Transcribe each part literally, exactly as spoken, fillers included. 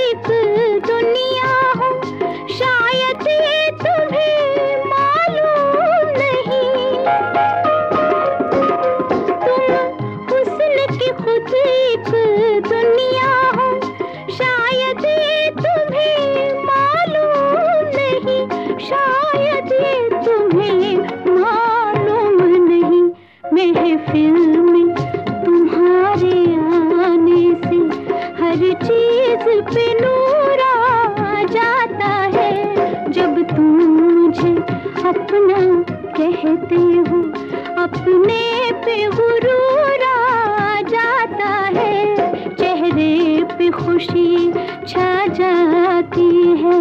एक दुनिया हो, शायद ये तुम्हें मालूम नहीं। तुम हुस्न की खुद एक दुनिया हो, शायद ये तुम्हें मालूम नहीं, शायद ये तुम्हें मालूम नहीं। महफिल में तुम्हारे आने से हर चीज पे नूर आ जाता है। जब तुम मुझे अपना कहते हो, अपने पे गुरूर आ जाता है। चेहरे पे खुशी छा जाती है।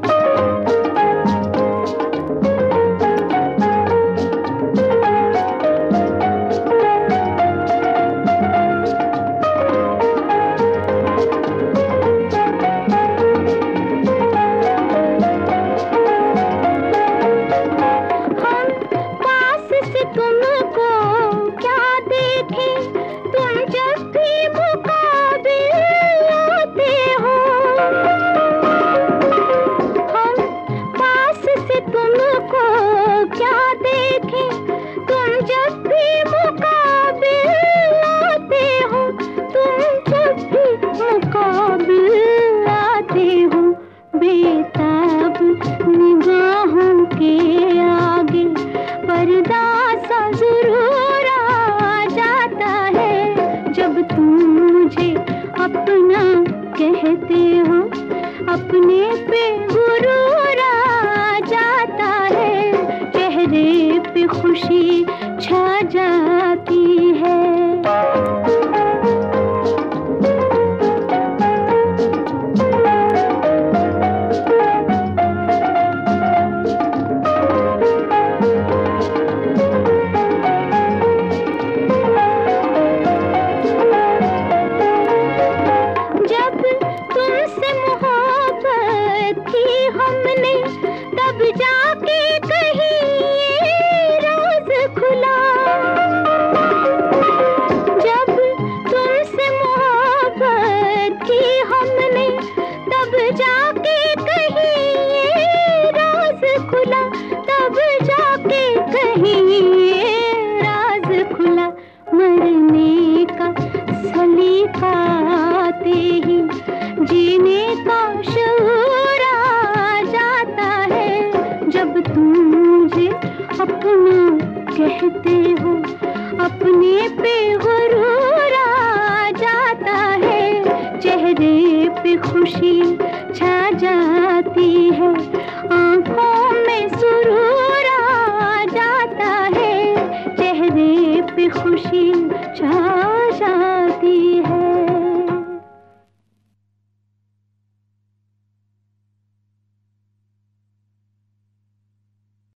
तुमको क्या देखें, तुम जब भी मुकाबिल आते हो। हम पास से तुमको क्या देखें, तुम जब भी मुकाबिल आते हो, तुम जब भी मुकाबिल आते हो। बेताब निगाहों के आगे पर्दा सा जरूर आ जाता है। जब तुम मुझे अपना कहते हो, अपने पे गुरूर आ जाता है। चेहरे पे खुशी छा जाती है। तुमसे मोहब्बत की हमने, तब जाके कहीं ये राज खुला। जब तुमसे मोहब्बत की हमने, तब जाके कहीं ये राज खुला, तब जाके कहीं ये राज खुला। मरने का सलीका आते ही जीने का शऊर आ जाता है। जब तुम मुझे अपना कहते हो,